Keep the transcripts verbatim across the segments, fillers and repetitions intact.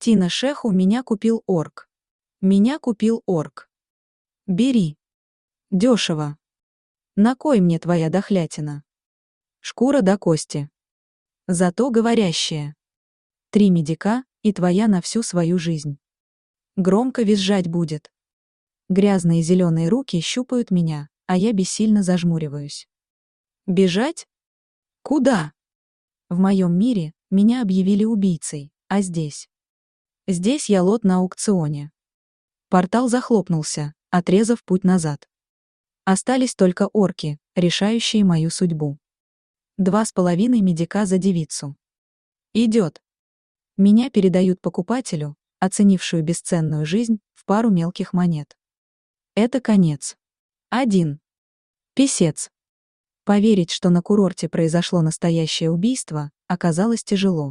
Тина Шеху меня купил орк. Меня купил орк. Бери. Дешево. На кой мне твоя дохлятина? Шкура до кости. Зато говорящая. Три медика, и твоя на всю свою жизнь. Громко визжать будет. Грязные зеленые руки щупают меня, а я бессильно зажмуриваюсь. Бежать? Куда? В моем мире меня объявили убийцей, а здесь? Здесь я лот на аукционе. Портал захлопнулся, отрезав путь назад. Остались только орки, решающие мою судьбу. Два с половиной медика за девицу. Идет. Меня передают покупателю, оценившую бесценную жизнь в пару мелких монет. Это конец. Один. Писец. Поверить, что на курорте произошло настоящее убийство, оказалось тяжело.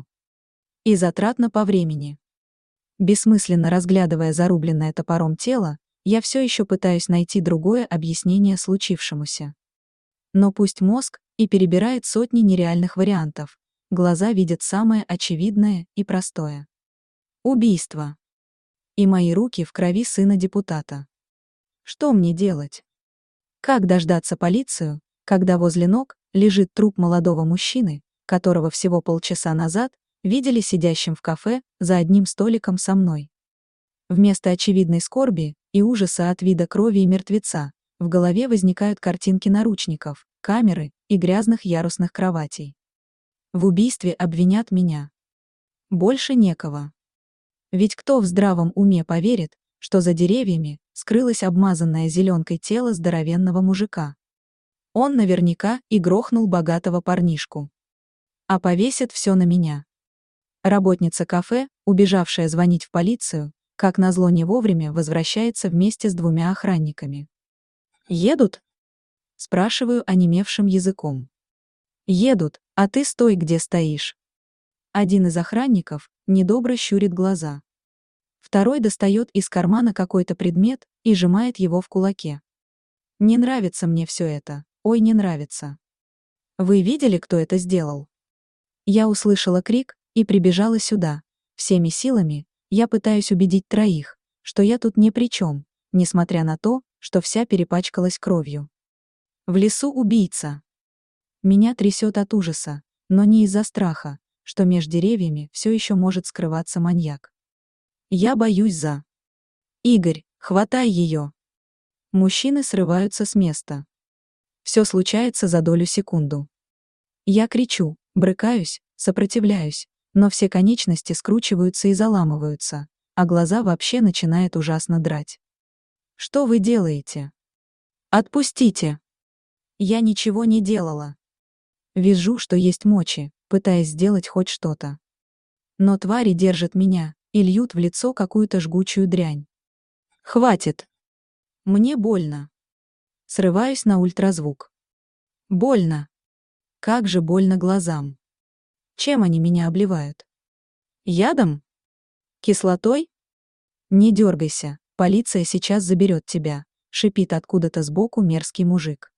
И затратно по времени. Бессмысленно разглядывая зарубленное топором тело, я все еще пытаюсь найти другое объяснение случившемуся. Но пусть мозг и перебирает сотни нереальных вариантов, глаза видят самое очевидное и простое. Убийство. И мои руки в крови сына депутата. Что мне делать? Как дождаться полицию, когда возле ног лежит труп молодого мужчины, которого всего полчаса назад видели сидящим в кафе за одним столиком со мной? Вместо очевидной скорби и ужаса от вида крови и мертвеца, в голове возникают картинки наручников, камеры и грязных ярусных кроватей. В убийстве обвинят меня. Больше некого. Ведь кто в здравом уме поверит, что за деревьями скрылось обмазанное зеленкой тело здоровенного мужика? Он наверняка и грохнул богатого парнишку. А повесит все на меня. Работница кафе, убежавшая звонить в полицию, как назло не вовремя возвращается вместе с двумя охранниками. «Едут?» — спрашиваю онемевшим языком. «Едут, а ты стой, где стоишь». Один из охранников недобро щурит глаза. Второй достает из кармана какой-то предмет и сжимает его в кулаке. Не нравится мне все это, ой, не нравится. Вы видели, кто это сделал? Я услышала крик и прибежала сюда. Всеми силами я пытаюсь убедить троих, что я тут ни при чем, несмотря на то, что вся перепачкалась кровью. В лесу убийца. Меня трясет от ужаса, но не из-за страха, что меж деревьями все еще может скрываться маньяк. Я боюсь за... Игорь, хватай ее. Мужчины срываются с места. Все случается за долю секунду. Я кричу, брыкаюсь, сопротивляюсь, но все конечности скручиваются и заламываются, а глаза вообще начинают ужасно драть. Что вы делаете? Отпустите. Я ничего не делала. Вижу, что есть мочи, пытаясь сделать хоть что-то. Но твари держат меня и льют в лицо какую-то жгучую дрянь. Хватит. Мне больно. Срываюсь на ультразвук. Больно. Как же больно глазам. Чем они меня обливают? Ядом? Кислотой? Не дергайся, полиция сейчас заберет тебя, шипит откуда-то сбоку мерзкий мужик.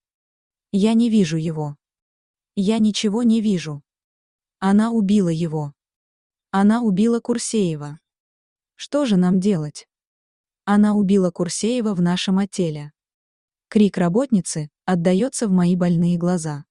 Я не вижу его. Я ничего не вижу. Она убила его. Она убила Курсеева. Что же нам делать? Она убила Курсеева в нашем отеле. Крик работницы отдаётся в мои больные глаза.